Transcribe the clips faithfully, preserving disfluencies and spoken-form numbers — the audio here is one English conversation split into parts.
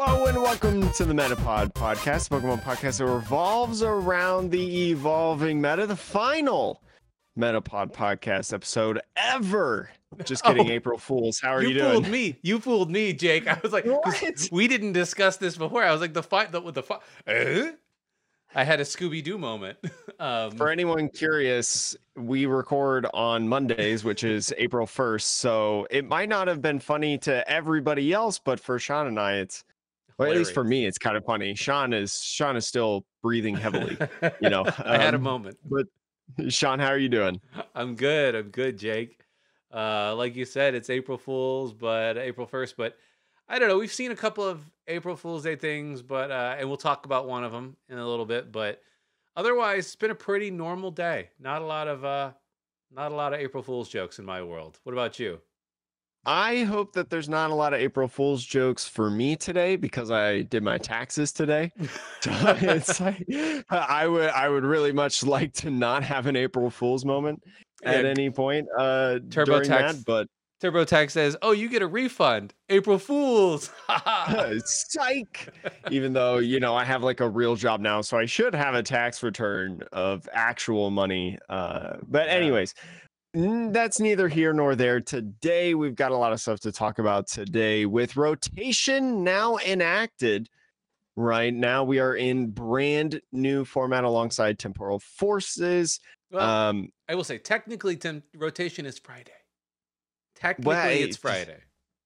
Hello and welcome to the Metapod podcast, the Pokemon podcast that revolves around the evolving meta, the final Metapod podcast episode ever. Just kidding, Oh, April Fools. How are you, you doing? fooled me. You fooled me, Jake. I was like, 'cause What? we didn't discuss this before. I was like, the fight, the, with the fight. Uh? I had a Scooby Doo moment. Um, For anyone curious, we record on Mondays, which is April first, so it might not have been funny to everybody else, but for Sean and I, it's well, at least for me, it's kind of funny. Sean is Sean is still breathing heavily, you know. I had a um, moment. But Sean, how are you doing? I'm good. I'm good, Jake. Uh, like you said, it's April Fool's, but April first. But I don't know. We've seen a couple of April Fool's Day things, but uh, and we'll talk about one of them in a little bit. But otherwise, it's been a pretty normal day. Not a lot of uh, not a lot of April Fool's jokes in my world. What about you? I hope that there's not a lot of April Fool's jokes for me today because I did my taxes today. So it's like I would I would really much like to not have an April Fool's moment at Yeah, any point uh during TurboTax that, but TurboTax says, "Oh, you get a refund. April Fools." psych. Even though, you know, I have like a real job now, so I should have a tax return of actual money. Uh but Yeah. anyways, N- that's neither here nor there. Today, we've got a lot of stuff to talk about today with rotation now enacted. Right now, we are in brand new format alongside Temporal Forces. Well, Um, I will say, technically, tem- rotation is Friday. Technically, Well, it's I- Friday.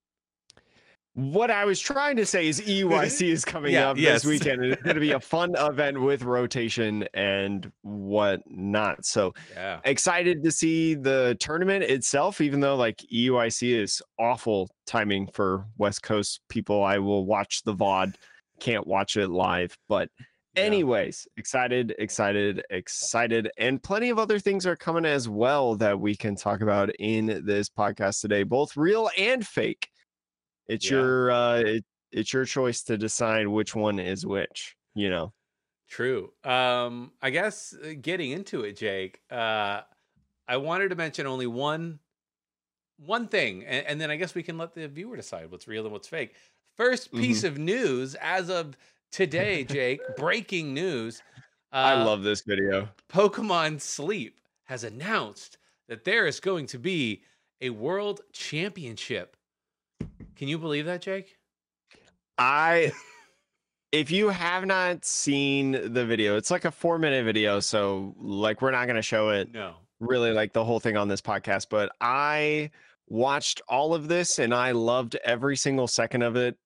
what I was trying to say is E Y C is coming Yeah, up yes. this weekend, and it's going to be a fun event with rotation and whatnot. So Yeah. excited to see the tournament itself, even though like E U I C is awful timing for West Coast people. I will watch the V O D, can't watch it live. But Yeah. anyways, excited, excited, excited. And plenty of other things are coming as well that we can talk about in this podcast today, both real and fake. It's Yeah. your uh it, it's your choice to decide which one is which, you know. True. Um, I guess uh, getting into it, Jake, uh, I wanted to mention only one one thing, and, and then I guess we can let the viewer decide what's real and what's fake. First piece of news as of today, Jake, breaking news. Uh, I love this video. Pokemon Sleep has announced that there is going to be a world championship. Can you believe that, Jake? I if you have not seen the video, it's like a four minute video, so like we're not going to show it No. really like the whole thing on this podcast, but I watched all of this and I loved every single second of it.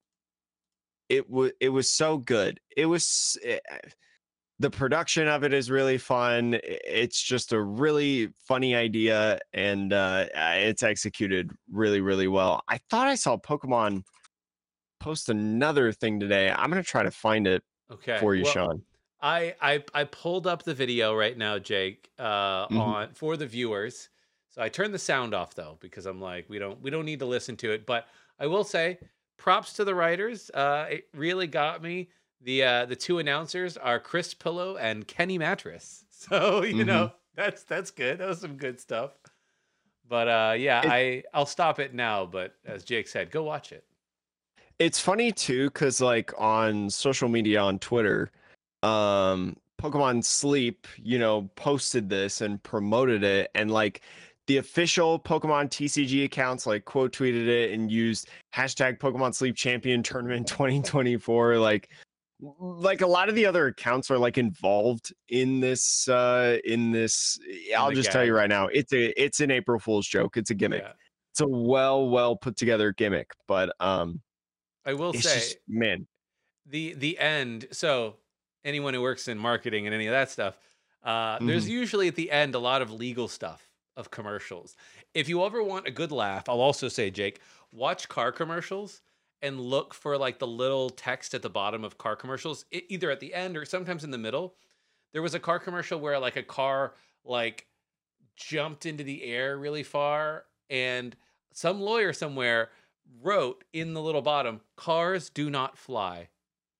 It was it was so good. It was it, the production of it is really fun. I- It's just a really funny idea, and uh, uh, it's executed really, really well. I thought I saw Pokemon post another thing today. I'm gonna try to find it Okay. for you, Well, Sean. I, I I pulled up the video right now, Jake, uh, Mhm. on for the viewers. So I turned the sound off though because I'm like we don't we don't need to listen to it. But I will say props to the writers. Uh, it really got me. The uh, the two announcers are Chris Pillow and Kenny Mattress. So you know that's that's good. That was some good stuff. But uh, yeah, It- I I'll stop it now. But as Jake said, go watch it. It's funny too, because like on social media on Twitter, um, Pokemon Sleep, you know, posted this and promoted it, and like the official Pokemon T C G accounts like quote tweeted it and used hashtag Pokemon Sleep Champion Tournament twenty twenty-four. Like, like a lot of the other accounts are like involved in this. Uh, in this, I'll the just tell you gag. right now, it's a it's an April Fool's joke. It's a gimmick. Yeah, It's a well well put together gimmick, but um. I will It's say. just man. the the end. So anyone who works in marketing and any of that stuff, uh, there's Mhm. usually at the end a lot of legal stuff of commercials. If you ever want a good laugh, I'll also say, Jake, watch car commercials and look for like the little text at the bottom of car commercials, e- either at the end or sometimes in the middle. There was a car commercial where like a car like jumped into the air really far, and some lawyer somewhere wrote in the little bottom, "Cars do not fly."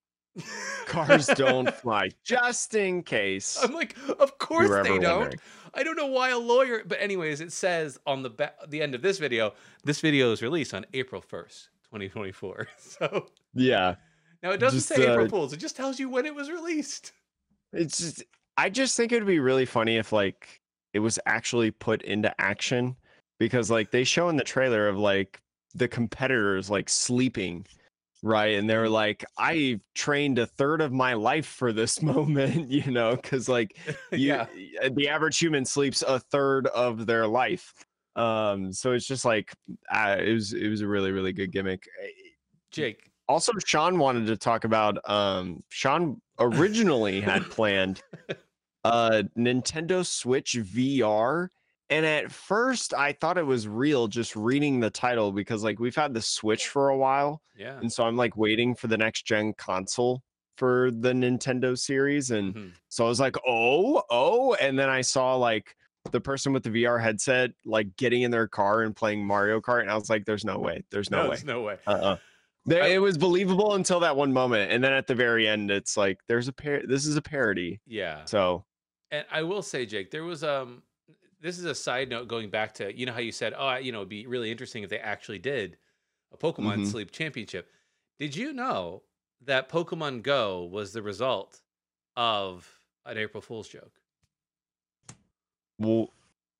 Cars don't fly, just in case. I'm like, of course were they ever don't. wondering. I don't know why a lawyer, but anyways, it says on the ba- the end of this video, this video is released on April first, twenty twenty-four. So Yeah. Now it doesn't Just say April uh, Fools. It just tells you when it was released. it's just, I just think it would be really funny if like it was actually put into action because like they show in the trailer of like the competitors like sleeping, right? And they were Mm. like, I trained a third of my life for this moment, you know, because like you, Yeah. the average human sleeps a third of their life. Um, so it's just like uh, it was it was a really really good gimmick. Jake. Also, Sean wanted to talk about. Um, Sean originally had planned uh Nintendo Switch V R. And at first I thought it was real just reading the title because like we've had the Switch for a while. Yeah. And so I'm like waiting for the next gen console for the Nintendo series. And Mhm. so I was like, oh, oh. And then I saw like the person with the V R headset like getting in their car and playing Mario Kart. And I was like, there's no way. There's no No, way. there's no way. Uh-uh. There, I, it was believable until that one moment. And then at the very end, it's like there's a par- this is a parody. yeah. So And I will say, Jake, there was um this is a side note going back to, you know how you said, oh, you know, it'd be really interesting if they actually did a Pokemon mhm. Sleep Championship. Did you know that Pokemon Go was the result of an April Fool's joke? Well,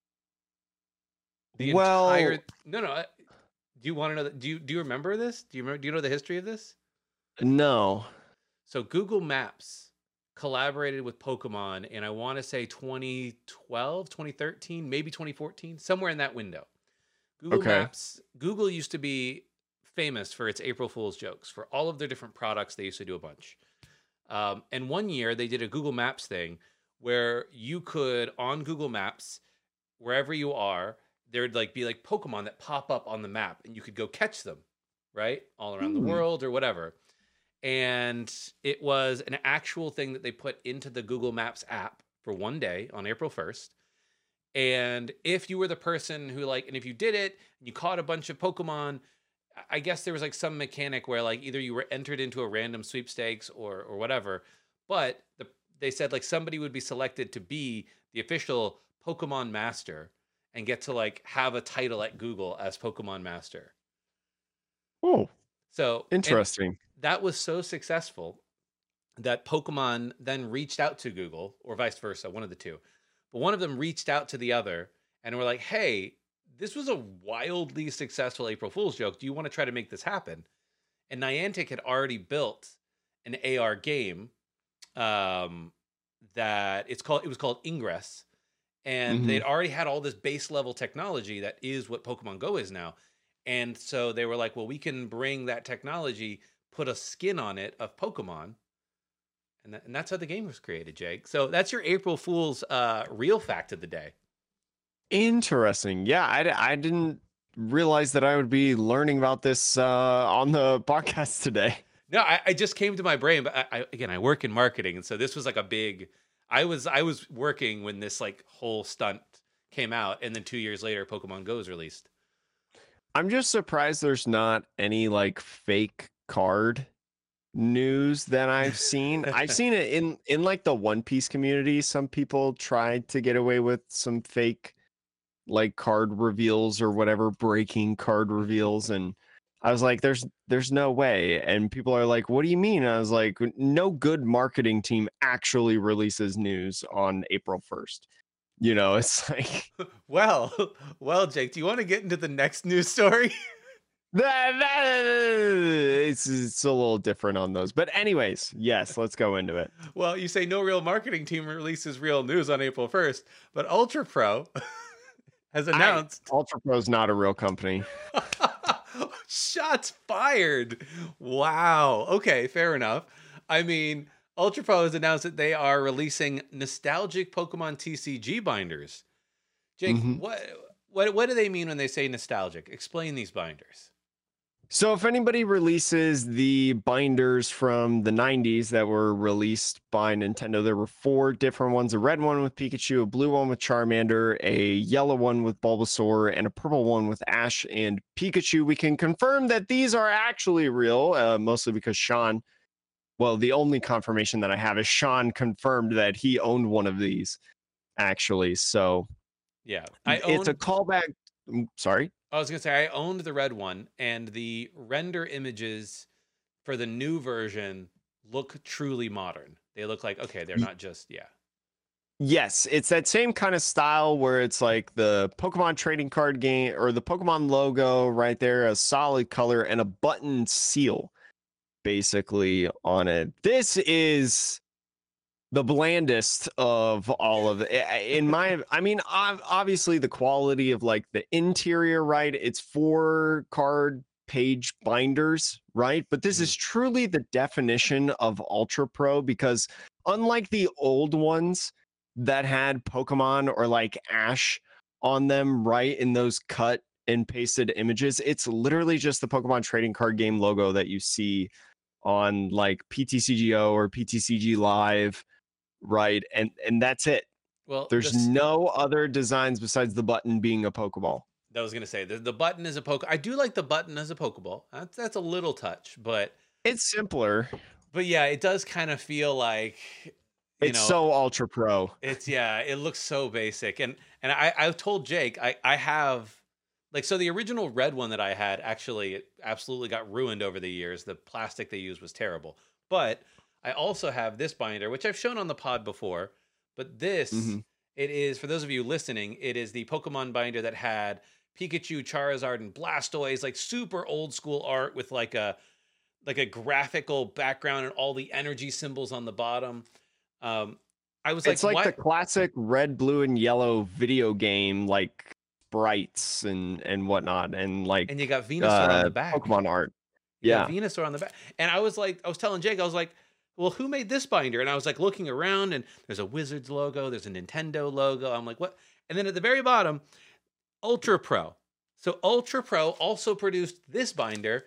The well, entire no, no. I- Do you want to know? The, do you do you remember this? Do you remember? Do you know the history of this? no. So Google Maps collaborated with Pokemon in, I want to say twenty twelve, twenty thirteen, maybe twenty fourteen, somewhere in that window. Google Okay. Maps, Google used to be famous for its April Fool's jokes. For all of their different products, they used to do a bunch. Um, and one year they did a Google Maps thing where you could, on Google Maps, wherever you are, there'd like be like Pokemon that pop up on the map and you could go catch them, right? All around the Hmm. world or whatever. And it was an actual thing that they put into the Google Maps app for one day on April first. And if you were the person who like, and if you did it and you caught a bunch of Pokemon, I guess there was like some mechanic where like either you were entered into a random sweepstakes or or whatever, but the, they said like somebody would be selected to be the official Pokemon master and get to like have a title at Google as Pokemon master. Oh, So, and interesting. that was so successful that Pokemon then reached out to Google, or vice versa, one of the two. But one of them reached out to the other and were like, hey, this was a wildly successful April Fool's joke. Do you want to try to make this happen? And Niantic had already built an A R game um, that it's called, it was called Ingress. And Mhm. they'd already had all this base level technology that is what Pokemon Go is now. And so they were like, well, we can bring that technology, put a skin on it of Pokemon. And, that, and that's how the game was created, Jake. So that's your April Fool's uh, real fact of the day. Interesting. Yeah, I, d- I didn't realize that I would be learning about this uh, on the podcast today. No, I, I just came to my brain, but I, I, again, I work in marketing, and so this was like a big. I was I was working when this like whole stunt came out, and then two years later, Pokemon Go was released. I'm just surprised there's not any like fake card news that I've seen. I've seen it in in like the One Piece community. Some people tried to get away with some fake like card reveals or whatever, breaking card reveals, and I was like, there's there's no way. And people are like, what do you mean? And I was like, no good marketing team actually releases news on April first. You know, it's like well, well, Jake, do you want to get into the next news story? that, that it's, it's a little different on those. But anyways, yes, let's go into it. Well, you say no real marketing team releases real news on April first, but Ultra Pro has announced Ultra Pro is not a real company. Shots fired. Wow. Okay, fair enough. I mean, Ultra Pro has announced that they are releasing nostalgic Pokemon T C G binders. Jake, Mhm. what what what do they mean when they say nostalgic? Explain these binders. So if anybody releases the binders from the nineties that were released by Nintendo, there were four different ones: a red one with Pikachu, a blue one with Charmander, a yellow one with Bulbasaur, and a purple one with Ash and Pikachu. We can confirm that these are actually real, uh, mostly because Sean, well, the only confirmation that I have is Sean confirmed that he owned one of these, actually. So Yeah. I it's a owned callback. mm, Sorry. I was gonna say I owned the red one, and the render images for the new version look truly modern. They look like, okay, they're not just, yeah. Yes, it's that same kind of style where it's like the Pokemon trading card game or the Pokemon logo right there, a solid color and a button seal basically on it. This is the blandest of all of it. In my, I mean, obviously the quality of like the interior, right? It's four card page binders, right? But this mm-hmm. is truly the definition of Ultra Pro because unlike the old ones that had Pokemon or like Ash on them, right? In those cut and pasted images, it's literally just the Pokemon trading card game logo that you see on like P T C G O or P T C G Live, right? And and that's it. Well, there's this, no other designs besides the button being a Pokeball. I was gonna say the, the button is a poke. I do like the button as a Pokeball. That's that's a little touch, but it's simpler. But yeah, it does kind of feel like you it's know, so Ultra Pro. It's yeah, it looks so basic. And and I I told Jake I I have like so the original red one that I had actually it absolutely got ruined over the years. The plastic they used was terrible. But I also have this binder, which I've shown on the pod before. But this mm-hmm. it is for those of you listening. It is the Pokemon binder that had Pikachu, Charizard, and Blastoise, like super old school art with like a like a graphical background and all the energy symbols on the bottom. Um, I was like, it's like what? the classic red, blue, and yellow video game, like sprites and and whatnot, and like and you got Venusaur uh, on the back, Pokemon art. Yeah, Venusaur on the back. And I was like, I was telling Jake, I was like, well, who made this binder? And I was like looking around, and there's a Wizards logo, there's a Nintendo logo. I'm like, what? And then at the very bottom, Ultra Pro. So Ultra Pro also produced this binder.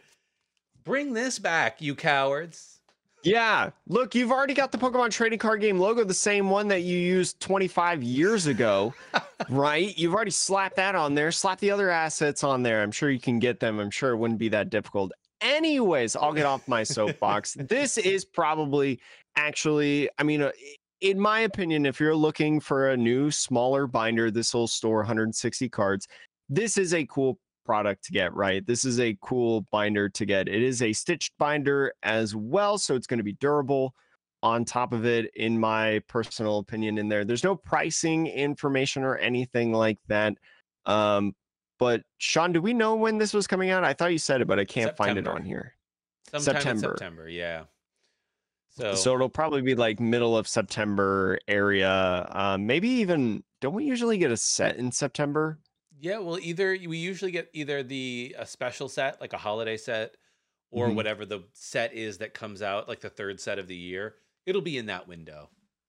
Bring this back, you cowards. Yeah, look, you've already got the Pokemon trading card game logo, the same one that you used twenty-five years ago, right? You've already slapped that on there. Slap the other assets on there. I'm sure you can get them. I'm sure it wouldn't be that difficult. Anyways, I'll get off my soapbox. This is probably actually, I mean, in my opinion, if you're looking for a new, smaller binder, this will store one hundred sixty cards. This is a cool product to get, right? This is a cool binder to get. It is a stitched binder as well, so it's going to be durable on top of it, in my personal opinion. In there, there's no pricing information or anything like that. Um, but Sean, do we know when this was coming out? I thought you said it, but I can't September. find it on here. Sometime September. In September, yeah. So, so it'll probably be like middle of September area. Um, maybe even, don't we usually get a set in September? Yeah, well, either we usually get either the a special set, like a holiday set, or mm-hmm. whatever the set is that comes out, like the third set of the year. It'll be in that window.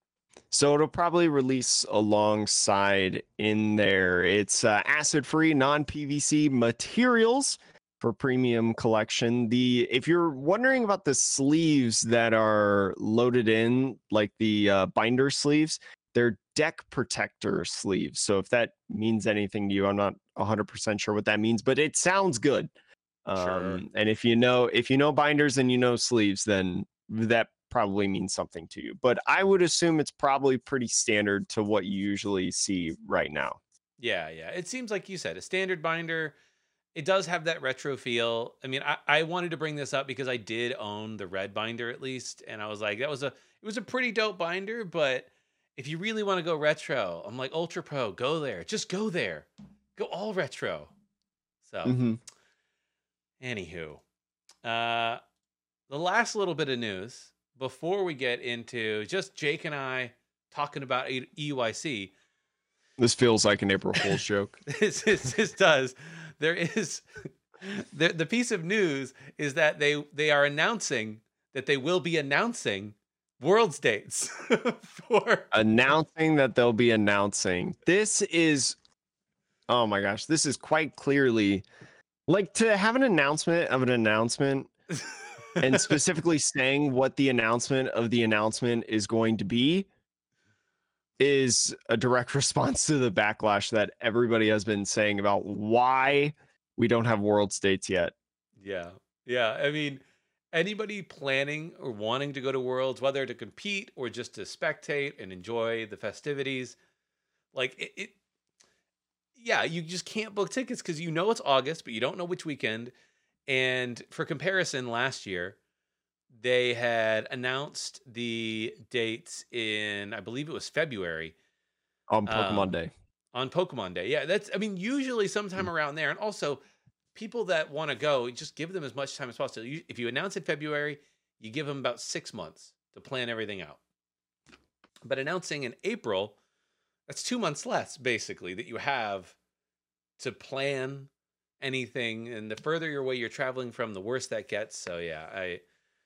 So it'll probably release alongside in there. It's uh, acid-free, non-P V C materials for premium collection. The if you're wondering about the sleeves that are loaded in, like the uh, binder sleeves, they're deck protector sleeves. So if that means anything to you, I'm not one hundred percent sure what that means, but it sounds good. Um, sure. And if you know if you know binders and you know sleeves, then that probably means something to you. But I would assume it's probably pretty standard to what you usually see right now. Yeah, yeah. It seems like you said, a standard binder. It does have that retro feel. I mean, I, I wanted to bring this up because I did own the red binder at least. And I was like, that was a it was a pretty dope binder, but if you really want to go retro, I'm like, Ultra Pro, go there. Just go there. Go all retro. So, mm-hmm. anywho, uh, the last little bit of news before we get into just Jake and I talking about E U I C. This feels like an April Fool's joke. this, this, this does. There is the, the piece of news is that they they are announcing that they will be announcing Worlds dates for announcing that they'll be announcing. This is, oh my gosh, this is quite clearly like to have an announcement of an announcement and specifically saying what the announcement of the announcement is going to be is a direct response to the backlash that everybody has been saying about why we don't have Worlds dates yet. Yeah. Yeah. I mean, anybody planning or wanting to go to Worlds, whether to compete or just to spectate and enjoy the festivities, like it, it yeah, you just can't book tickets because you know it's August, but you don't know which weekend. And for comparison, last year, they had announced the dates in, I believe it was February, On Pokemon um, Day. on Pokemon Day. Yeah, that's, I mean, usually sometime Mm. around there. And also, people that want to go, just give them as much time as possible. You, if you announce in February, you give them about six months to plan everything out. But announcing in April, that's two months less, basically, that you have to plan anything. And the further your away you're traveling from, the worse that gets. So, yeah, I.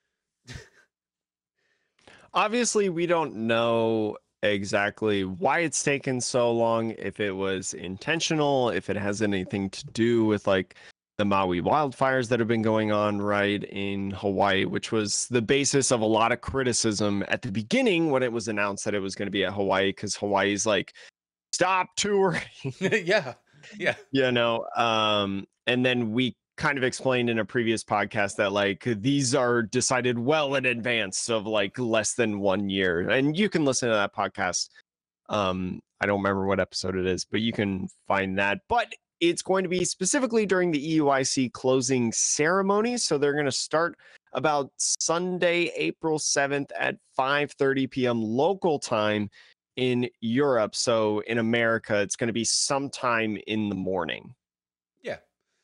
Obviously, we don't know exactly why it's taken so long, if it was intentional, if it has anything to do with like the Maui wildfires that have been going on right in Hawaii, which was the basis of a lot of criticism at the beginning when it was announced that it was going to be at Hawaii, because Hawaii's like, stop touring. yeah. Yeah. You know, um, and then we kind of explained in a previous podcast that like these are decided well in advance of like less than one year. And you can listen to that podcast. Um, I don't remember what episode it is, but you can find that. But it's going to be specifically during the E U I C closing ceremony. So they're going to start about Sunday, April seventh at five thirty p.m. local time in Europe. So in America, it's going to be sometime in the morning. Yeah.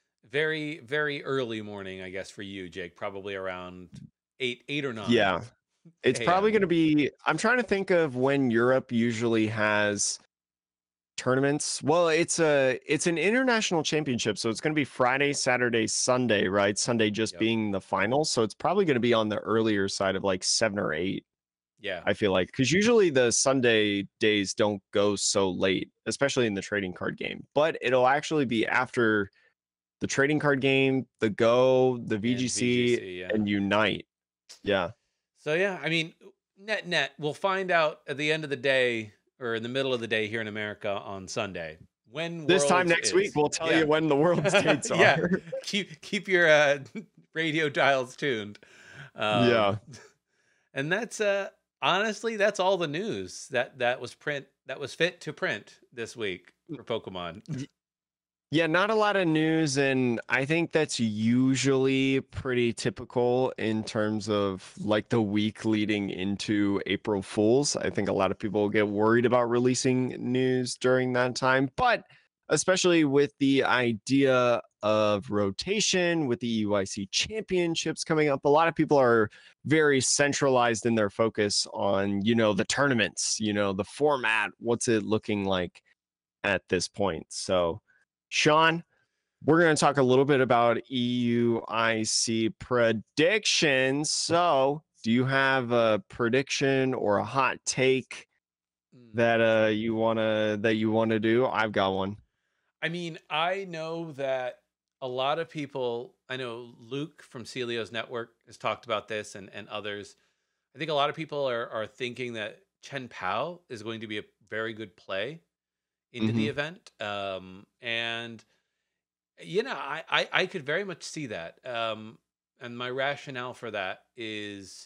Very, very early morning, I guess, for you, Jake. Probably around eight, eight or nine. Yeah. It's probably going to be, I'm trying to think of when Europe usually has tournaments. Well, it's a it's an international championship, so it's going to be Friday, Saturday, Sunday, right? Sunday just Yep. being the final, so it's probably going to be on the earlier side of like seven or eight. Yeah. I feel like, because usually the Sunday days don't go so late, especially in the trading card game. But it'll actually be after the trading card game, the Go, the V G C, V G C, yeah. and Unite. Yeah. So yeah, I mean, net net, we'll find out at the end of the day or in the middle of the day here in America on Sunday when This time Worlds next is. week, we'll tell Yeah. you when the World's dates are. Yeah. Keep keep your uh, radio dials tuned. Um, Yeah. And that's uh honestly, that's all the news that that was print that was fit to print this week for Pokemon. Yeah, not a lot of news, and I think that's usually pretty typical in terms of like the week leading into April Fools. I think a lot of people get worried about releasing news during that time, but especially with the idea of rotation, with the E U I C championships coming up, a lot of people are very centralized in their focus on, you know, the tournaments, you know, the format, what's it looking like at this point. So, Sean, we're going to talk a little bit about E U I C predictions. So, do you have a prediction or a hot take that uh you want to that you want to do? I've got one. I mean, I know that a lot of people, I know Luke from Celio's Network has talked about this, and, and others. I think a lot of people are, are thinking that Chen Pao is going to be a very good play into Mm-hmm. the event. Um, and, you know, I, I, I could very much see that. Um, and my rationale for that is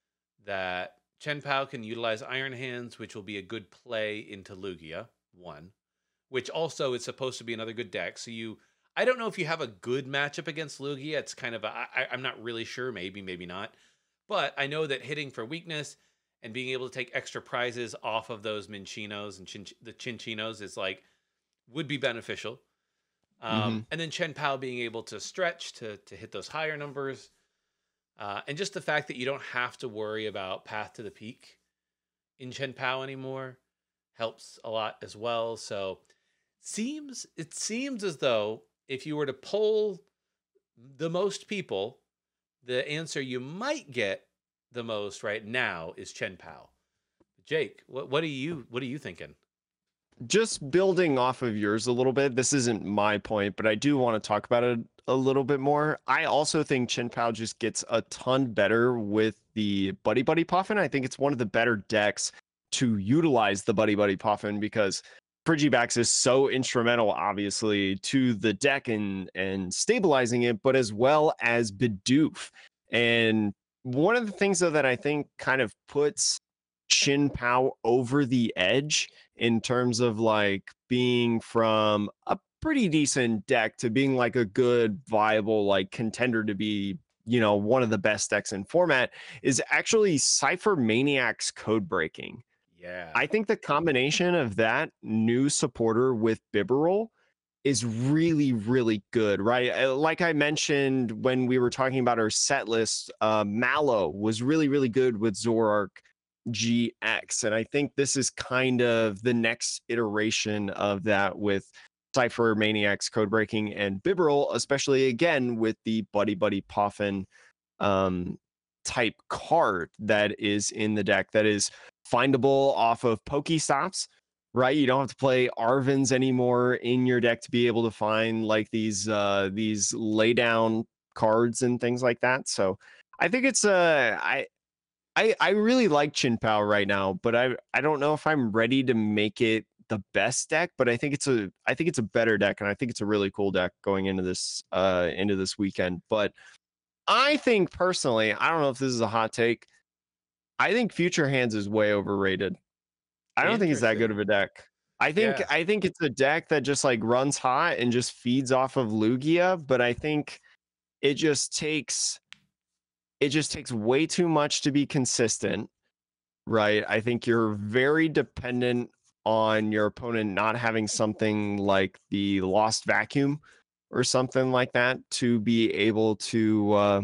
that Chen Pao can utilize Iron Hands, which will be a good play into Lugia, one, which also is supposed to be another good deck. So you, I don't know if you have a good matchup against Lugia. It's kind of a, I, I'm not really sure. Maybe, maybe not. But I know that hitting for weakness and being able to take extra prizes off of those Minchinos and chin, the Chinchinos is like, would be beneficial. Um, Mm-hmm. And then Chen Pao being able to stretch to, to hit those higher numbers. Uh, and just the fact that you don't have to worry about Path to the Peak in Chen Pao anymore helps a lot as well. So seems it seems as though if you were to poll the most people, the answer you might get the most right now is Chen Pao. Jake, what what are you what are you thinking? Just building off of yours a little bit. This isn't my point, but I do want to talk about it a little bit more. I also think Chen Pao just gets a ton better with the Buddy Buddy Puffin. I think it's one of the better decks to utilize the Buddy Buddy Puffin, because Frigibax is so instrumental, obviously, to the deck and and stabilizing it, but as well as Bidoof. And one of the things though that I think kind of puts Chen Pao over the edge in terms of like being from a pretty decent deck to being like a good viable like contender to be you know, one of the best decks in format is actually Cypher Maniac's Code Breaking. Yeah. I think the combination of that new supporter with Bibarel is really, really good, right? Uh, Like I mentioned when we were talking about our set list, uh, Mallow was really, really good with Zoroark G X. And I think this is kind of the next iteration of that with Cypher Maniacs Code Breaking and Bibarel, especially again with the Buddy Buddy Poffin um, type card that is in the deck that is findable off of Pokestops, right? You don't have to play Arvins anymore in your deck to be able to find like these uh, these lay down cards and things like that. So I think it's uh, I I I really like Chin Pao right now, but I I don't know if I'm ready to make it the best deck, but I think it's a I think it's a better deck, and I think it's a really cool deck going into this uh into this weekend. But I think personally, I don't know if this is a hot take. I think Future Hands is way overrated. I don't think it's that good Interesting. of a deck. I think Yeah. I think it's a deck that just like runs hot and just feeds off of Lugia, but I think it just takes it just takes way too much to be consistent, right? I think you're very dependent on your opponent not having something like the Lost Vacuum or something like that to be able to uh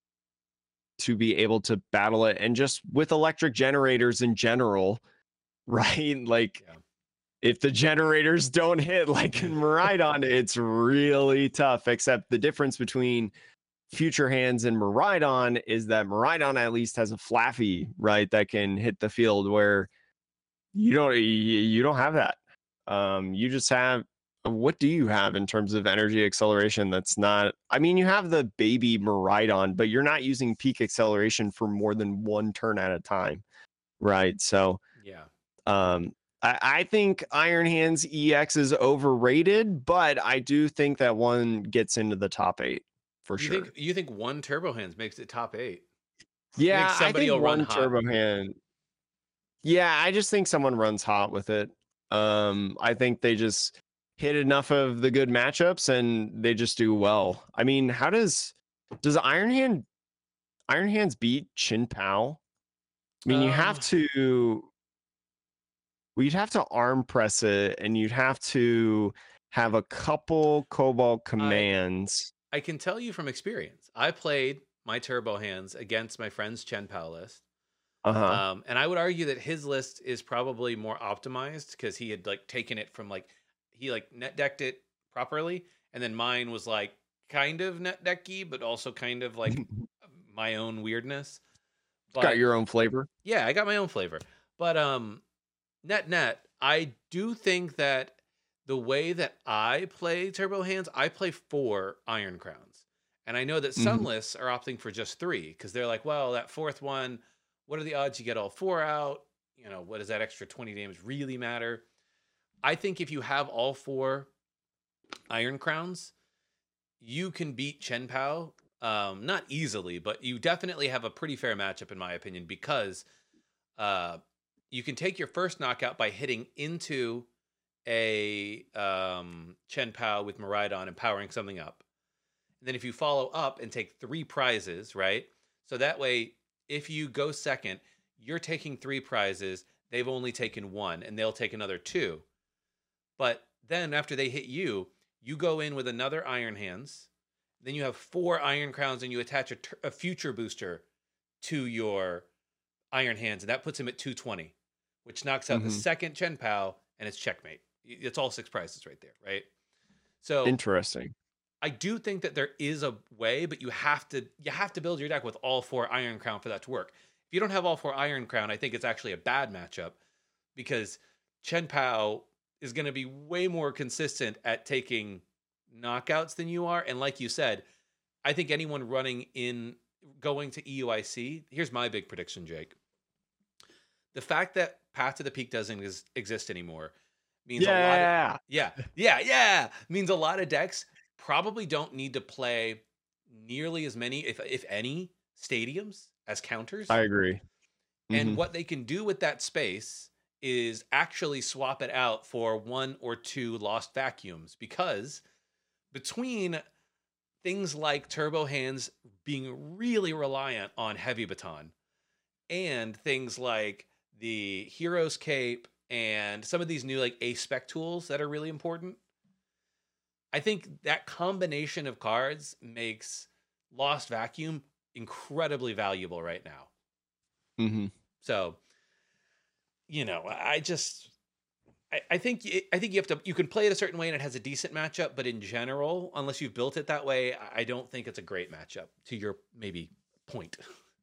to be able to battle it, and just with electric generators in general, right? Like Yeah. if the generators don't hit like in Maridon, it's really tough. Except the difference between Future Hands and Maridon is that Maridon at least has a Flaffy, right, that can hit the field, where you don't you, you don't have that. Um, you just have, what do you have in terms of energy acceleration that's not, I mean, you have the baby Maridon, but you're not using peak acceleration for more than one turn at a time, right? So Yeah. um I, I think Iron Hands E X is overrated, but I do think that one gets into the top eight for You think sure. you think one Turbo Hands makes it top eight? You think Yeah, I somebody think will run one hot? Turbo Hand. Yeah, I just think someone runs hot with it. Um, I think they just hit enough of the good matchups and they just do well. I mean, how does does Iron Hand Iron Hands beat Chin Pao? I mean, you have Um, to well, you'd have to arm press it, and you'd have to have a couple Cobalt I commands. I can tell you from experience. I played my Turbo Hands against my friend's Chen Pao list. Uh-huh. Um, and I would argue that his list is probably more optimized because he had like taken it from like he like net decked it properly, and then mine was like kind of net decky, but also kind of like my own weirdness. Got But your own flavor. yeah, I got my own flavor. But um, net net, I do think that the way that I play Turbo Hands, I play four Iron Crowns. And I know that some Mhm. lists are opting for just three because they're like, well, that fourth one, what are the odds you get all four out? You know, what does that extra twenty damage really matter? I think if you have all four Iron Crowns, you can beat Chen Pao. Um, not easily, but you definitely have a pretty fair matchup, in my opinion, because uh, you can take your first knockout by hitting into a um, Chen Pao with Maridon and powering something up. And then if you follow up and take three prizes, right? So that way, if you go second, you're taking three prizes. They've only taken one, and they'll take another two. But then after they hit you, you go in with another Iron Hands. Then you have four Iron Crowns, and you attach a, tur- a future booster to your Iron Hands, and that puts him at two twenty, which knocks out the Mhm. second Chen Pao, and it's checkmate. It's all six prizes right there, right? So Interesting. I do think that there is a way, but you have to you have to build your deck with all four Iron Crown for that to work. If you don't have all four Iron Crown, I think it's actually a bad matchup because Chen Pao is going to be way more consistent at taking knockouts than you are. And like you said, I think anyone running in going to E U I C, here's my big prediction, Jake. The fact that Path to the Peak doesn't ex- exist anymore means a lot of Yeah. yeah, yeah, yeah, means a lot of decks probably don't need to play nearly as many, if if any, stadiums as I counters. agree. And Mhm. what they can do with that space is actually swap it out for one or two lost vacuums because between things like Turbo Hands being really reliant on Heavy Baton, and things like the Hero's Cape and some of these new like Ace Spec tools that are really important. I think that combination of cards makes Lost Vacuum incredibly valuable right now. Mm-hmm. So, you know, I just, I, I think, I think you have to, you can play it a certain way and it has a decent matchup, but in general, unless you've built it that way, I don't think it's a great matchup, to your maybe point.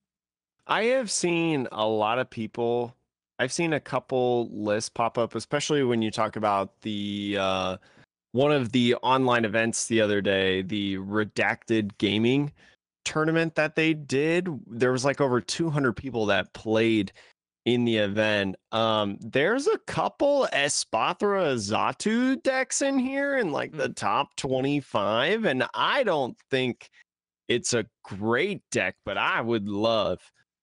I have seen a lot of people, I've seen a couple lists pop up, especially when you talk about the, uh, one of the online events the other day, the Redacted Gaming tournament that they did. There was like over two hundred people that played in the event. Um, there's a couple Espathra Xatu decks in here in like the Hmm. top twenty-five, and I don't think it's a great deck, but I would love,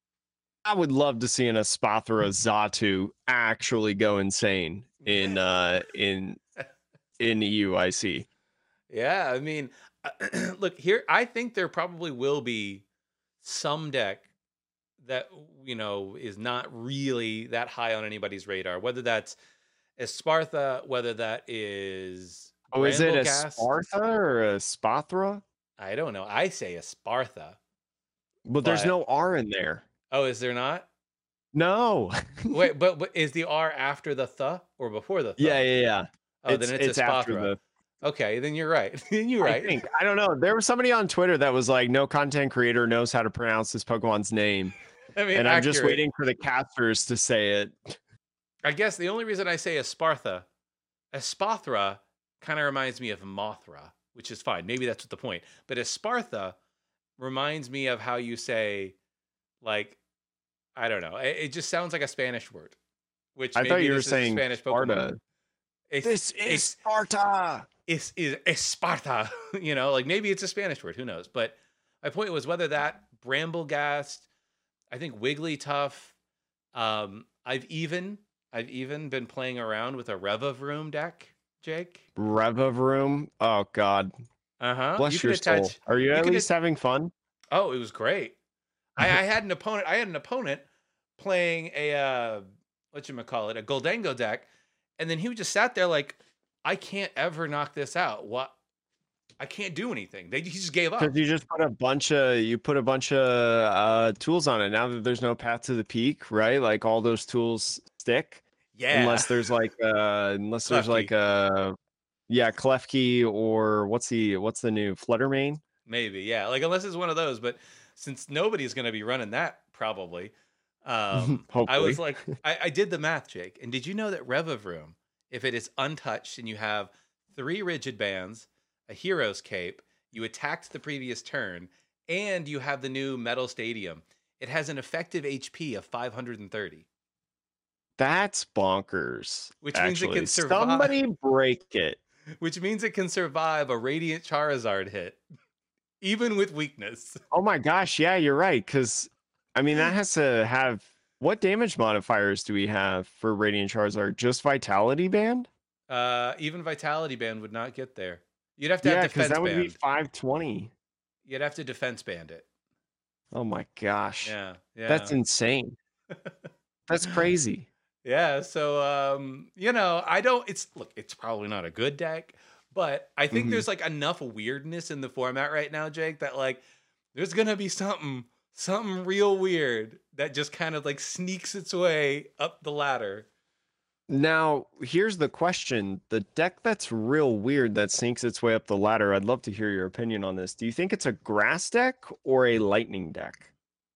I would love to see an Espathra Xatu actually go insane in uh in in the U I C. Yeah, I mean, look here. I think there probably will be some deck that, you know, is not really that high on anybody's radar. Whether that's Espartha, whether that is Oh, is it a Bramblegast. Spartha or a Spathra? I don't know. I say Espartha, But there's but no R in there. oh, is there not? No. Wait, but, but is the R after the th or before the th? Yeah, yeah, yeah. Oh, then It's it's it's after Espathra. the. Okay, then you're right. Then you're I right. think I don't know. There was somebody on Twitter that was like, "No content creator knows how to pronounce this Pokemon's name," I mean, and I'm just accurate. waiting for the casters to say it. I guess the only reason I say Espartha, Espathra kind of reminds me of Mothra, which is fine. Maybe that's what the point. But Espartha reminds me of how you say, like, I don't know. It, it just sounds like a Spanish word. Which I maybe thought you were this is a saying Spanish Sparta. Pokemon. Es, This is es, Sparta. is is Esparta. You know, like maybe it's a Spanish word. Who knows? But my point was whether that Bramblegast, I think Wigglytuff. Um, I've even I've even been playing around with a Revavroom deck, Jake. Revavroom. Oh God. Uh huh. Bless You your could soul. attach. Are you, You at could. least having fun? Oh, it was great. I, I had an opponent. I had an opponent playing a uh, what you call it, a Goldango deck, and then he just sat there like, I can't ever knock this out. What? I can't do anything. They he just gave up. Because you just put a bunch of you put a bunch of uh, tools on it. Now that there's no path to the peak, right? Like all those tools stick, Yeah. unless there's like uh, unless there's like Klefki. a yeah Klefki or what's the what's the new Fluttermane? Maybe, yeah. Like unless it's one of those, but since nobody's going to be running that, probably. Um, I was Hopefully. like, I, I did the math, Jake. And did you know that Revavroom, if it is untouched and you have three rigid bands, a hero's cape, you attacked the previous turn, and you have the new Metal Stadium, it has an effective H P of five hundred thirty. That's bonkers. Which means it actually. can survive. Somebody break it. Which means it can survive a Radiant Charizard hit, even with weakness. Oh my gosh, yeah, you're right. Because I mean, that has to have what damage modifiers do we have for Radiant Charizard? Just Vitality Band? Uh, even Vitality Band would not get there. You'd have to Yeah, have because defense that would band. be five twenty. You'd have to defense band it. Oh my gosh. Yeah, yeah. That's insane. That's crazy. Yeah, so um, you know, I don't it's look, it's probably not a good deck, but I think Mhm. there's like enough weirdness in the format right now, Jake, that like there's gonna be something something real weird that just kind of like sneaks its way up the ladder. Now, here's the question. The deck that's real weird that sneaks its way up the ladder, I'd love to hear your opinion on this. Do you think it's a grass deck or a lightning deck?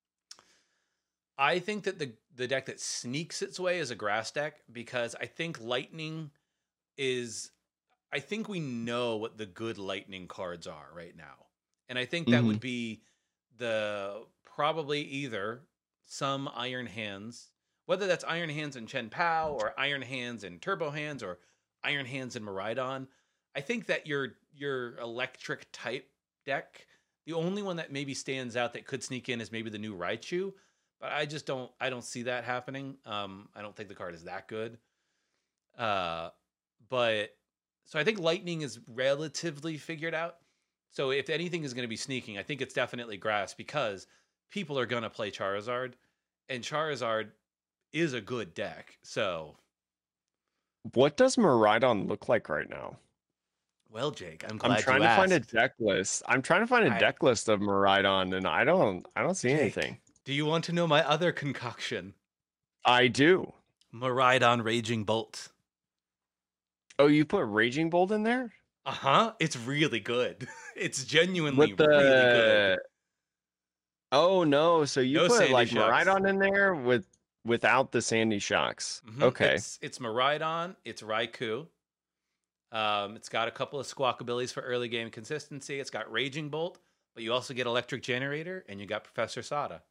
I think that the the deck that sneaks its way is a grass deck because I think lightning is I think we know what the good lightning cards are right now. And I think that Mhm. would be the probably either some Iron Hands, whether that's Iron Hands and Chen Pao or Iron Hands and Turbo Hands or Iron Hands and Miraidon. I think that your your electric type deck, the only one that maybe stands out that could sneak in is maybe the new Raichu, but I just don't I don't see that happening. Um, I don't think the card is that good. Uh, but so I think Lightning is relatively figured out. So if anything is going to be sneaking, I think it's definitely grass because people are going to play Charizard, and Charizard is a good deck. So, What does Miraidon look like right now? well, Jake, I'm I'm glad trying you to find a asked. deck list. I'm trying to find a I, deck list of Miraidon, and I don't I don't see Jake, anything. do you want to know my other concoction? I do. Miraidon Raging Bolt. Oh, you put Raging Bolt in there? Uh huh. It's really good. It's genuinely With the really good. Oh no, so you No put Sandy like Shocks. Miraidon in there with without the Sandy Shocks. Mm-hmm. Okay. It's it's Miraidon. It's Raikou. Um, it's got a couple of squawkabilities for early game consistency. It's got Raging Bolt, but you also get Electric Generator, and you got Professor Sada.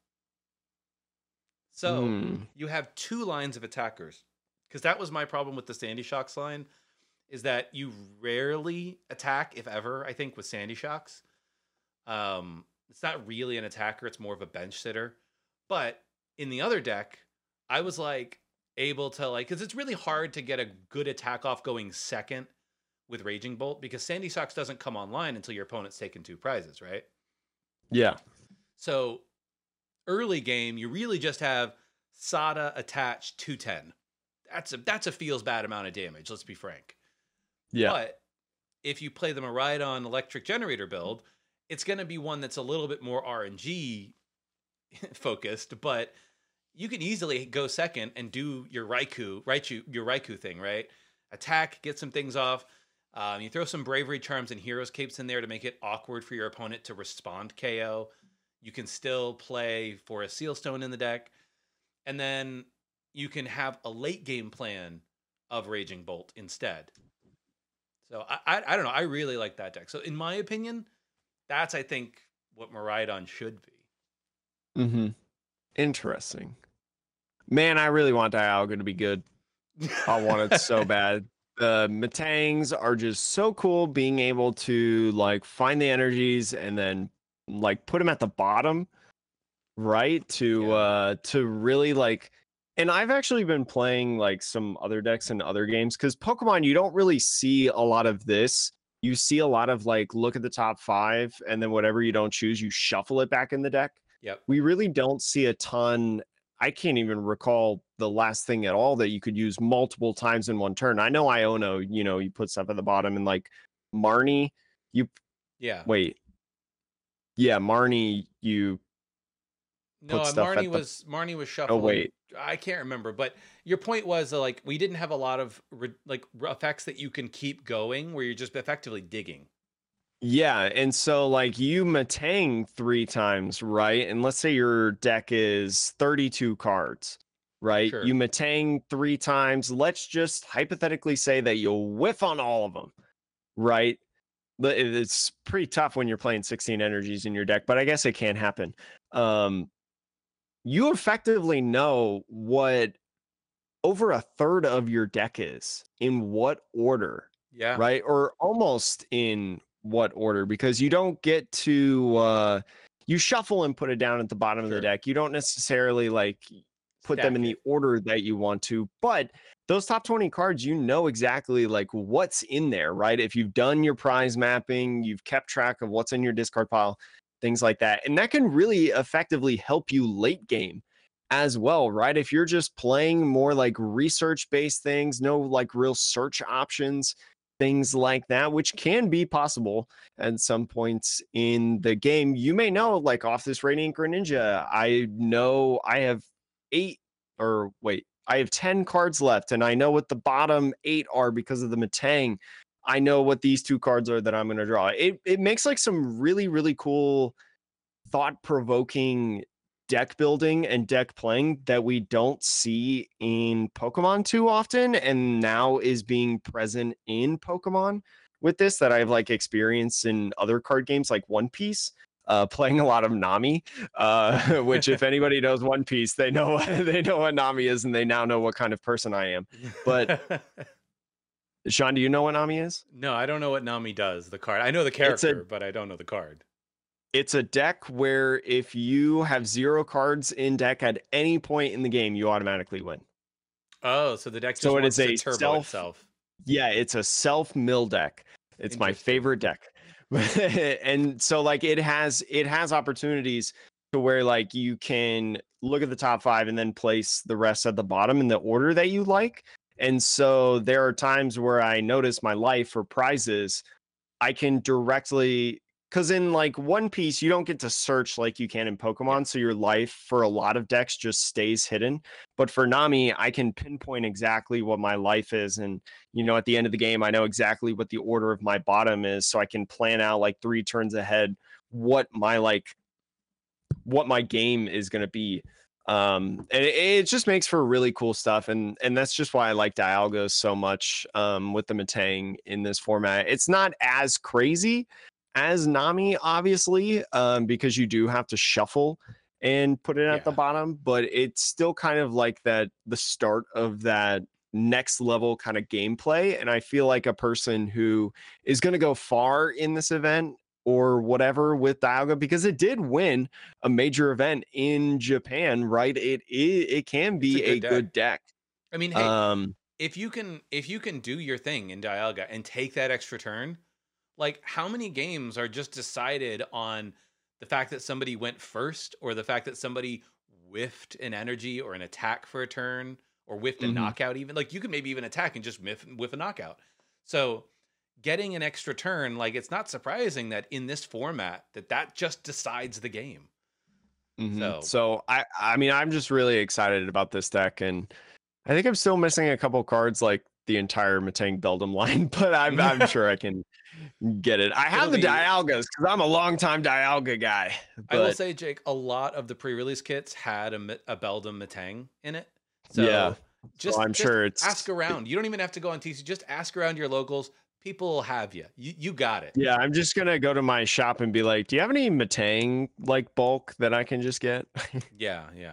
So Hmm. you have two lines of attackers, because that was my problem with the Sandy Shocks line, is that you rarely attack, if ever. I think with Sandy Shocks, um, it's not really an attacker; it's more of a bench sitter. But in the other deck, I was like able to like because it's really hard to get a good attack off going second with Raging Bolt because Sandy Shocks doesn't come online until your opponent's taken two prizes, right? Yeah. So early game, you really just have Sada attached to ten. That's a that's a feels bad amount of damage, let's be frank. Yeah. But if you play the Miraidon Electric Generator build, it's going to be one that's a little bit more R N G focused, but you can easily go second and do your Raikou, Raichu, your Raikou thing, right? Attack, get some things off. Um, you throw some Bravery Charms and Heroes Capes in there to make it awkward for your opponent to respond K O. You can still play for a Sealstone in the deck. And then you can have a late game plan of Raging Bolt instead. So I, I, I don't know. I really like that deck. So in my opinion, that's, I think, what Miraidon should be. Mm-hmm. Interesting. Man, I really want Dialga to be good. I want it so bad. The Metangs are just so cool being able to like find the energies and then like put them at the bottom, right? To Yeah. uh to really like and I've actually been playing like some other decks in other games because Pokemon, you don't really see a lot of this. You see a lot of like look at the top five and then whatever you don't choose, you shuffle it back in the deck. Yep. We really don't see a ton. I can't even recall the last thing at all that you could use multiple times in one turn. I know Iono, you know, you put stuff at the bottom and like Marnie, you Yeah. wait. Yeah, Marnie, you No, put stuff Marnie at the was Marnie was Oh shuffling. wait. I can't remember, but your point was uh, like we didn't have a lot of re- like r- effects that you can keep going where you're just effectively digging. Yeah, and so like you Matang three times, right? And let's say your deck is thirty-two cards, right? Sure. You Matang three times. Let's just hypothetically say that you'll whiff on all of them, right? But it- it's pretty tough when you're playing sixteen energies in your deck, but I guess it can happen. Um, you effectively know what over a third of your deck is in what order, Yeah. right? Or almost in what order, because you don't get to uh you shuffle and put it down at the bottom of the Sure. deck. You don't necessarily like put them Stack in the it. order that you want to, but those top twenty cards, you know exactly like what's in there, right? If you've done your prize mapping, you've kept track of what's in your discard pile, things like that. And that can really effectively help you late game as well, right? If you're just playing more like research based things, no like real search options, things like that, which can be possible at some points in the game. You may know, like off this Radiant Greninja, I know I have eight or wait, I have ten cards left, and I know what the bottom eight are because of the Matang. I know what these two cards are that I'm going to draw. It it makes like some really, really cool, thought provoking deck building and deck playing that we don't see in Pokemon too often, and now is being present in Pokemon with this that I've like experienced in other card games like One Piece, uh, playing a lot of Nami, uh, which if anybody knows One Piece, they know they know what Nami is, and they now know what kind of person I am. But Sean, do you know what Nami is? No, I don't know what Nami does. The card. I know the It's a character, but I don't know the card. It's a deck where if you have zero cards in deck at any point in the game, you automatically win. Oh, so the deck just So it wants is to a turbo self- itself. Yeah, it's a self mill deck. It's my Interesting. favorite deck And so like it has it has opportunities to where like you can look at the top five and then place the rest at the bottom in the order that you like. And so there are times where I notice my life for prizes, I can directly, because in like One Piece, you don't get to search like you can in Yeah. Pokemon. So your life for a lot of decks just stays hidden. But for Nami, I can pinpoint exactly what my life is. And, you know, at the end of the game, I know exactly what the order of my bottom is. So I can plan out like three turns ahead what my like what my game is going to be. Um and it, it just makes for really cool stuff, and and that's just why I like Dialga so much um with the Metang in this format. It's not as crazy as Nami, obviously, um because you do have to shuffle and put it at the Yeah. bottom, but it's still kind of like that the start of that next level kind of gameplay. And I feel like a person who is going to go far in this event or whatever with Dialga, because it did win a major event in Japan, right? It it, it can It's a be a good deck. good deck. I mean, hey, Um, if you can if you can do your thing in Dialga and take that extra turn, like how many games are just decided on the fact that somebody went first, or the fact that somebody whiffed an energy or an attack for a turn, or whiffed a mhm. knockout even? Like you could maybe even attack and just whiff, whiff a knockout. So getting an extra turn, like it's not surprising that in this format that that just decides the game. hmm So So I I mean I'm just really excited about this deck, and I think I'm still missing a couple cards like the entire Matang Beldum line, but I'm I'm sure I can get it. I it'll have the be Dialgas because I'm a longtime Dialga guy, I will but say, Jake, a lot of the pre-release kits had a, Mi- a Beldum Matang in it. yeah. So So just I'm just sure it's ask around. You don't even have to go on T C. Just ask around your locals. People will have you. You you got it. yeah. I'm just gonna go to my shop and be like, "Do you have any Matang like bulk that I can just get?" Yeah, yeah.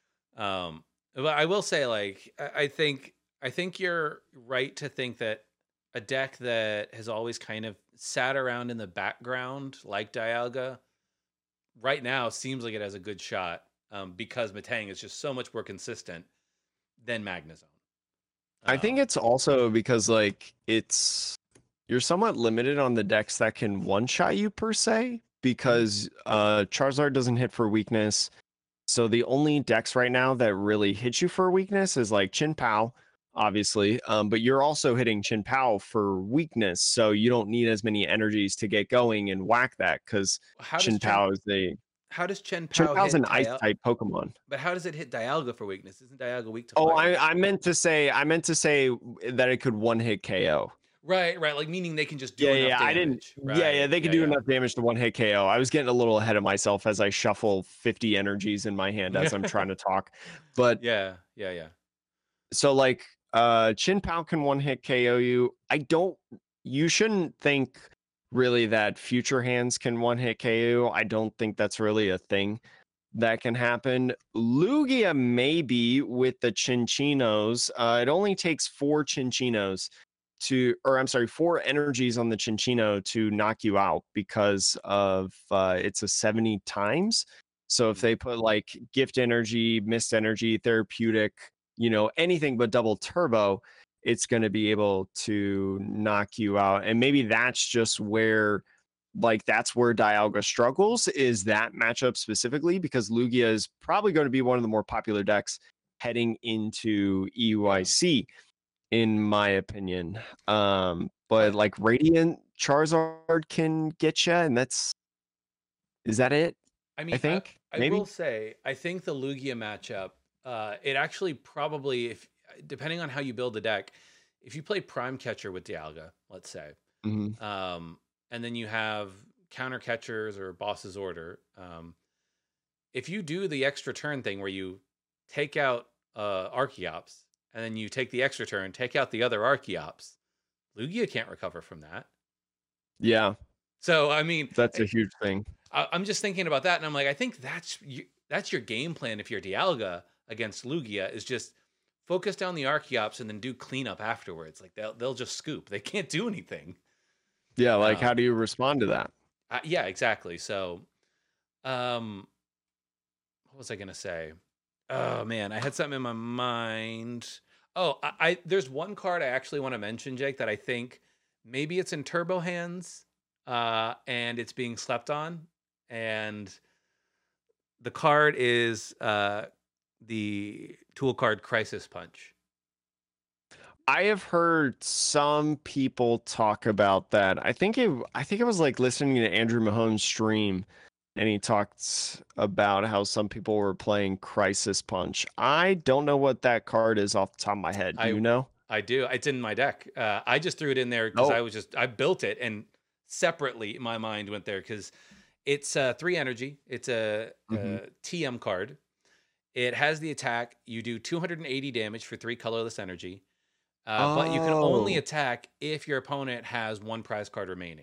Um, but I will say, like, I, I think I think you're right to think that a deck that has always kind of sat around in the background, like Dialga, right now seems like it has a good shot, um, because Matang is just so much more consistent than Magnezone. I think Um, it's also because like it's you're somewhat limited on the decks that can one shot you per se, mhm. because uh Charizard doesn't hit for weakness. So the only decks right now that really hit you for weakness is like Chin Pao, obviously. Um, but you're also hitting Chin Pao for weakness, so you don't need as many energies to get going and whack that because How does Chin Chen Pao is a how does Chen Chin Pao Pao's an hit ice Dial? type Pokemon. But how does it hit Dialga for weakness? Isn't Dialga weak to Oh, fire? I I meant to say I meant to say that it could one hit K O. Right, right. Like meaning they can just Yeah, do yeah, enough yeah, I didn't. damage. Yeah, yeah, Right. they could Yeah, do yeah. enough damage to one hit K O. I was getting a little ahead of myself as I shuffle fifty energies in my hand as I'm trying to talk. But Yeah, yeah, yeah. so like uh Chin Pao can one hit K O you. I don't you shouldn't think really that future hands can one hit K O. I don't think that's really a thing that can happen. Lugia maybe with the Chinchinos. Uh it only takes four Chinchinos to or I'm sorry, four energies on the Chinchino to knock you out because of uh it's a seventy times. So if Mm. they put like gift energy, mist energy, therapeutic, you know, anything but double turbo, it's going to be able to knock you out. And maybe that's just where like that's where Dialga struggles, is that matchup specifically, because Lugia is probably going to be one of the more popular decks heading into Yeah. E U I C in my opinion. Um, I but like Radiant Charizard can get you, and that's is that it? I I mean, I think I will maybe. say I think the Lugia matchup, uh, it actually probably, if depending on how you build the deck, if you play Prime Catcher with Dialga, let's say, hmm um, and then you have counter catchers or boss's order, um, if you do the extra turn thing where you take out uh, Archeops and then you take the extra turn, take out the other Archeops, Lugia can't recover from that. Yeah, So I mean, that's I, a huge thing. I- I'm just thinking about that, and I'm like, I think that's you, that's your game plan if you're Dialga against Lugia, is just focus down the Archeops and then do cleanup afterwards. Like they'll they'll just scoop. They can't do anything. Yeah, like how Um, do you respond to that? I, yeah, exactly. So, um, what was I gonna say? Oh man, I had something in my mind. Oh, I, I there's one card I actually want to mention, Jake, that I think maybe it's in Turbo Hands. uh, and it's being slept on. And the card is uh, the tool card Crisis Punch. I have heard some people talk about that. I think it I think it was like listening to Andrew Mahone's stream, and he talked about how some people were playing Crisis Punch. I don't know what that card is off the top of my head. Do I you know? I do. It's in my deck. Uh, I just threw it in there because I Oh. was just I built it, and separately my mind went there because it's uh, three energy. It's a, hmm a T M card. It has the attack. You do two hundred eighty damage for three colorless energy, uh, but you can only Oh. attack if your opponent has one prize card remaining.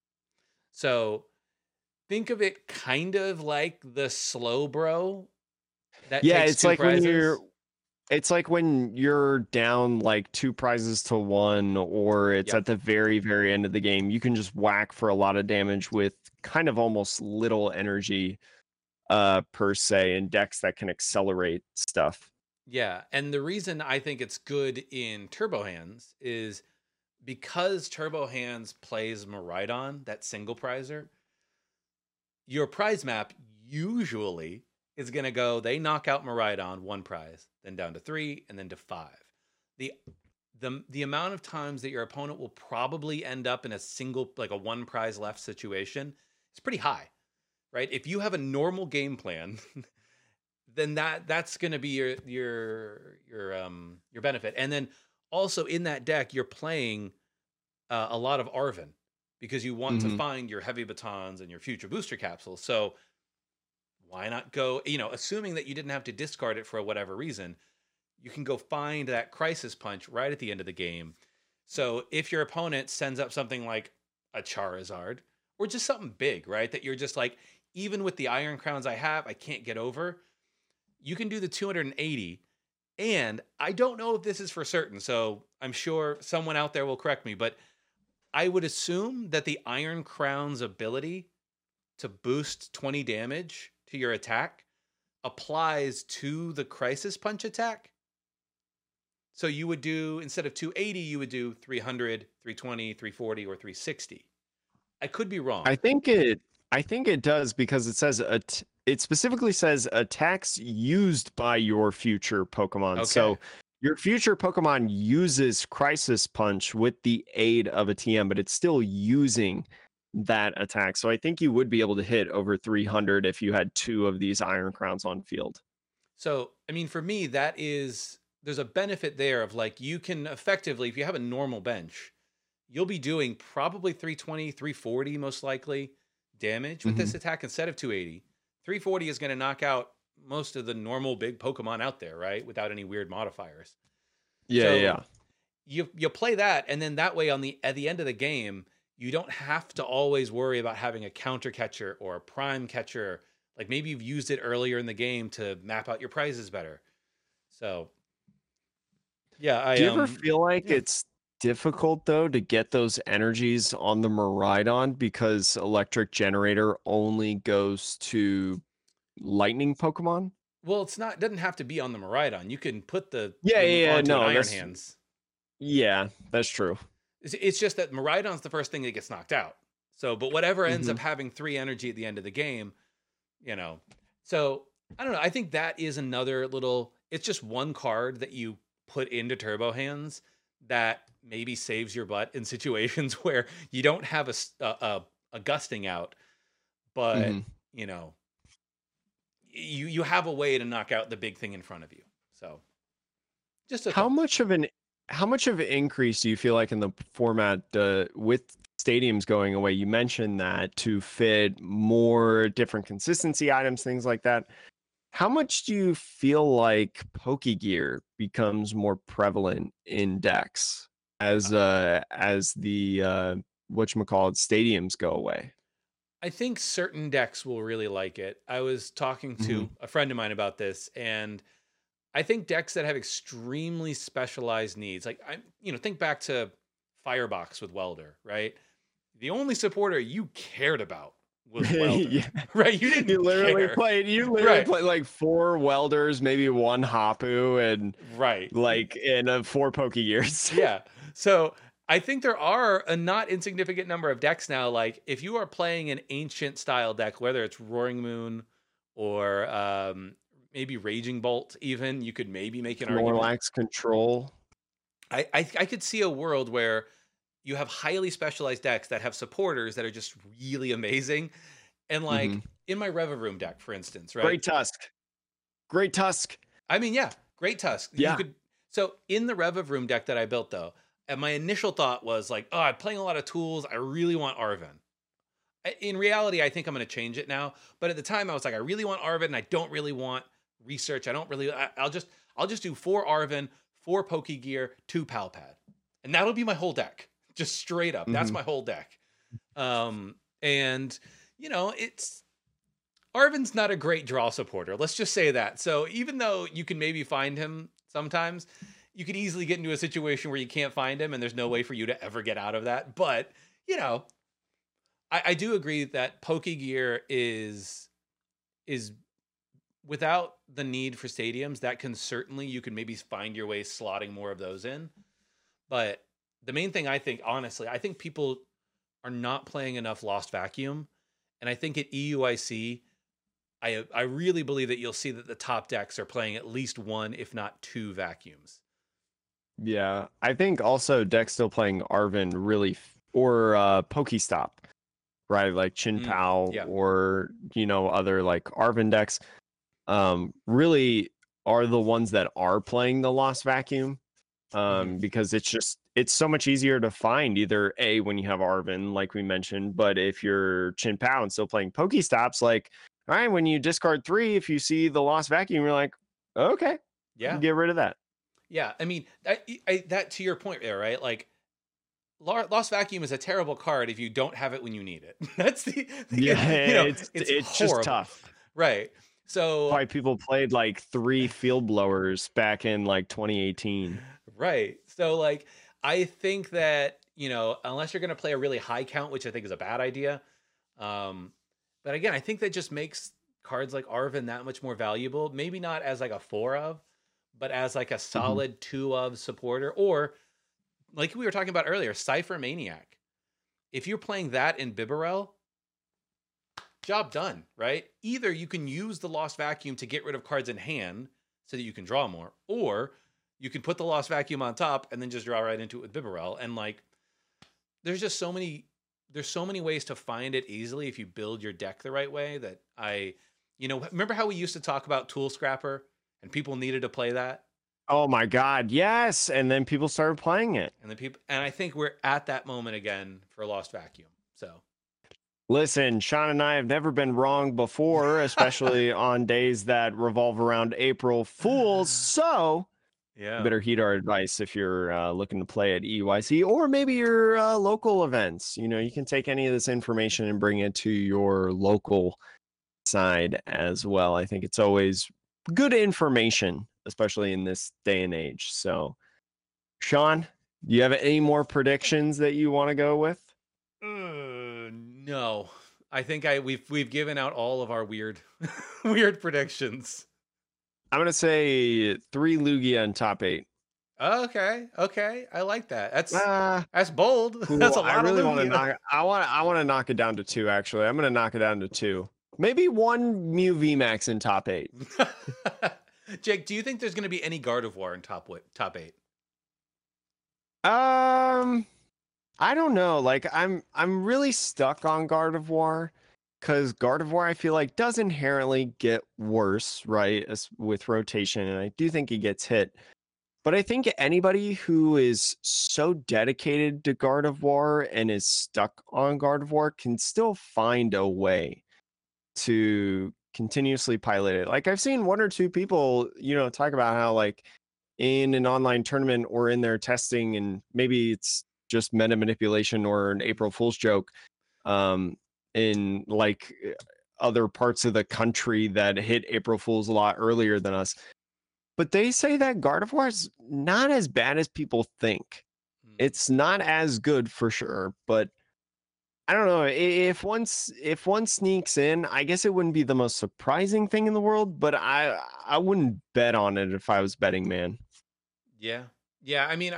So think of it kind of like the slow bro that Yeah, takes it's two like when you're prizes. it's like when you're down like two prizes to one, or it's Yep. at the very, very end of the game. You can just whack for a lot of damage with kind of almost little energy uh per se, in decks that can accelerate stuff. Yeah, and the reason I think it's good in Turbo Hands is because Turbo Hands plays Miraidon, that single prizer. Your prize map usually is going to go. They knock out Miraidon, one prize, then down to three, and then to five. The the the amount of times that your opponent will probably end up in a single, like a one prize left situation, is pretty high, right? If you have a normal game plan, then that that's going to be your your your um your benefit. And then also in that deck, you're playing uh, a lot of Arven because you want to hmm find your heavy batons and your future booster capsules. So why not go? You know, assuming that you didn't have to discard it for whatever reason, you can go find that Crisis Punch right at the end of the game. So if your opponent sends up something like a Charizard or just something big, right, that you're just like, even with the Iron Crowns I have, I can't get over, you can do the two hundred eighty. And I don't know if this is for certain, so I'm sure someone out there will correct me, but I would assume that the Iron Crown's ability to boost twenty damage to your attack applies to the Crisis Punch attack. So you would do, instead of two eighty, you would do three hundred, three twenty, three forty, or three sixty. I could be wrong. I think it I think it does, because it says at, it specifically says attacks used by your future Pokemon. Okay. So your future Pokemon uses Crisis Punch with the aid of a T M, but it's still using that attack. So I think you would be able to hit over three hundred if you had two of these Iron Crowns on field. So, I mean, for me, that is, there's a benefit there of like, you can effectively, if you have a normal bench, you'll be doing probably three twenty, three forty most likely damage with this Mhm. attack instead of two eighty. three forty is going to knock out most of the normal big Pokemon out there, right? Without any weird modifiers. Yeah, So yeah. you you play that, and then that way on the at the end of the game, you don't have to always worry about having a counter catcher or a prime catcher. Like maybe you've used it earlier in the game to map out your prizes better. So yeah, I Do you ever um feel like yeah. it's difficult though to get those energies on the Miraidon, because Electric Generator only goes to lightning Pokemon? Well, it's not, it doesn't have to be on the Miraidon. You can put the Yeah, them yeah, yeah. onto an No, Iron that's Hands. yeah, that's true. It's, it's just that Miraidon's the first thing that gets knocked out. So, but whatever ends hmm up having three energy at the end of the game, you know. So I don't know. I think that is another little. It's just one card that you put into Turbo Hands that maybe saves your butt in situations where you don't have a s- a, a- a gusting out, but hmm you know, you you have a way to knock out the big thing in front of you. So just a How thought. much of an how much of an increase do you feel like in the format, uh, with stadiums going away? You mentioned that to fit more different consistency items, things like that. How much do you feel like Pokegear becomes more prevalent in decks as uh as the uh whatchamacallit stadiums go away? I think certain decks will really like it. I was talking hmm to a friend of mine about this, and I think decks that have extremely specialized needs, like I, you know, think back to Firebox with Welder, right? The only supporter you cared about was Welder, Yeah. right? You You didn't literally care, played you literally right? played like four welders, maybe one Hapu, and Right. like in uh, four Pokegears. Yeah. So I think there are a not insignificant number of decks now. Like if you are playing an ancient style deck, whether it's Roaring Moon or um, maybe Raging Bolt, even you could maybe make an argument. Snorlax Control. I, I I could see a world where you have highly specialized decks that have supporters that are just really amazing. And like Mhm. in my Revavroom deck, for instance, right? Great Tusk. Great Tusk. I mean, yeah, Great Tusk. You Yeah. could so in the Revavroom deck that I built though, and my initial thought was like, oh, I'm playing a lot of tools. I really want Arven. I- In reality, I think I'm going to change it now. But at the time, I was like, I really want Arven, and I don't really want research. I don't really. I, I'll just I'll just do four Arven, four Pokegear, two Palpad, and that'll be my whole deck. Just straight up, that's Mhm. my whole deck. Um, and you know, it's Arven's not a great draw supporter. Let's just say that. So even though you can maybe find him sometimes, you could easily get into a situation where you can't find him and there's no way for you to ever get out of that. But, you know, I, I do agree that Pokegear is is without the need for stadiums, that can certainly you can maybe find your way slotting more of those in. But the main thing I think, honestly, I think people are not playing enough Lost Vacuum. And I think at E U I C, I I really believe that you'll see that the top decks are playing at least one, if not two vacuums. Yeah, I think also decks still playing Arven really, f- or uh, Pokestop, right? Like Chin Mm, Pao yeah. or, you know, other like Arven decks, um, really are the ones that are playing the Lost Vacuum, um, Mhm. because it's just, it's so much easier to find either A, when you have Arven, like we mentioned, but if you're Chin Pao and still playing Pokestops, like, all right, when you discard three, if you see the Lost Vacuum, you're like, okay, Yeah. get rid of that. Yeah. I mean, I, I, that to your point there, right? Like, Lo- Lost Vacuum is a terrible card if you don't have it when you need it. That's the, Yeah, you know, it's it's, it's just horrible. tough. Right. So, Why people played like three field blowers back in like twenty eighteen. right. So, like, I think that, you know, unless you're going to play a really high count, which I think is a bad idea. Um, but again, I think that just makes cards like Arven that much more valuable. Maybe not as like a four of, but as like a solid two of supporter, or like we were talking about earlier, Cypher Maniac. If you're playing that in Bibarel, job done, right? Either you can use the Lost Vacuum to get rid of cards in hand so that you can draw more, or you can put the Lost Vacuum on top and then just draw right into it with Bibarel. And like, there's just so many, there's so many ways to find it easily if you build your deck the right way that I, you know, remember how we used to talk about Tool Scrapper and people needed to play that? Oh my god, yes. And then people started playing it. And the people, and I think we're at that moment again for Lost Vacuum. So Listen, Sean and I have never been wrong before, especially on days that revolve around April Fools. So yeah, you better heed our advice if you're uh, looking to play at E U I C or maybe your uh, local events. You know, you can take any of this information and bring it to your local side as well. I think it's always good information, especially in this day and age. So, Sean, do you have any more predictions that you want to go with? Uh, no, I think I we've we've given out all of our weird weird predictions. I'm gonna say three Lugia in top eight. Okay, okay, I like that. That's Uh, that's bold. cool. That's a lot I really of want to Lugia. knock. I want. I want to knock it down to two. Actually, I'm gonna knock it down to two. Maybe one Mew V Max in top eight. Jake, do you think there's going to be any Gardevoir in top wi- top eight? Um, I don't know. Like, I'm I'm really stuck on Gardevoir because Gardevoir I feel like does inherently get worse, right? As with rotation, and I do think he gets hit. But I think anybody who is so dedicated to Gardevoir and is stuck on Gardevoir can still find a way to continuously pilot it. Like I've seen one or two people, you know, talk about how like in an online tournament or in their testing, and maybe it's just meta manipulation or an April Fool's joke, um, in like other parts of the country that hit April Fools a lot earlier than us. But they say that Gardevoir is not as bad as people think. Hmm. It's not as good for sure, but I don't know. i- If one s- if one sneaks in, I guess it wouldn't be the most surprising thing in the world, but I I wouldn't bet on it if I was betting man. Yeah, yeah. I mean, I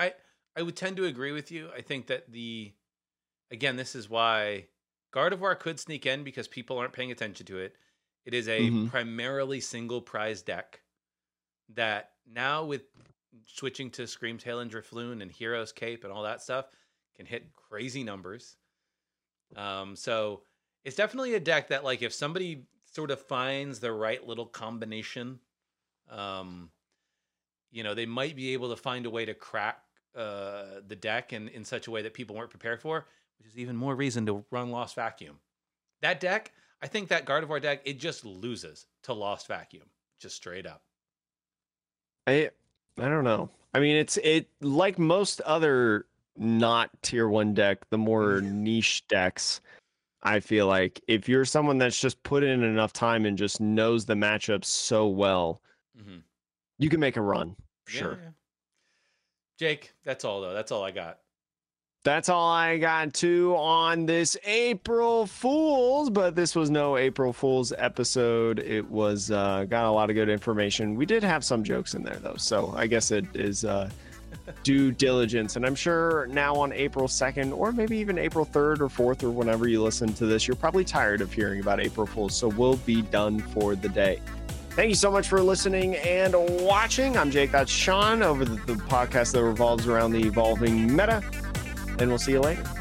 I would tend to agree with you. I think that the, again, this is why Gardevoir could sneak in because people aren't paying attention to it. It is a Mhm. primarily single prize deck that now with switching to Screamtail and Drifloon and Hero's Cape and all that stuff can hit crazy numbers. Um, so it's definitely a deck that, like, if somebody sort of finds the right little combination, um, you know, they might be able to find a way to crack uh, the deck in, in such a way that people weren't prepared for, which is even more reason to run Lost Vacuum. That deck, I think that Gardevoir deck, it just loses to Lost Vacuum, just straight up. I I don't know. I mean, it's it like most other not tier one deck, the more niche decks. I feel like if you're someone that's just put in enough time and just knows the matchups so well, mm-hmm. you can make a run. For yeah, sure. Yeah. Jake, that's all though. That's all I got. That's all I got to on this April Fool's, but this was no April Fool's episode. It was uh, got a lot of good information. We did have some jokes in there though, so I guess it is uh, due diligence. And I'm sure now on April second, or maybe even April third or fourth, or whenever you listen to this, you're probably tired of hearing about April Fool's, so we'll be done for the day. Thank you so much for listening and watching. I'm Jake. That's Sean over the, the podcast that revolves around the evolving meta. And we'll see you later.